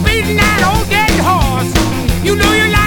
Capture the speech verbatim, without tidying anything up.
beating that old dead horse. You know you like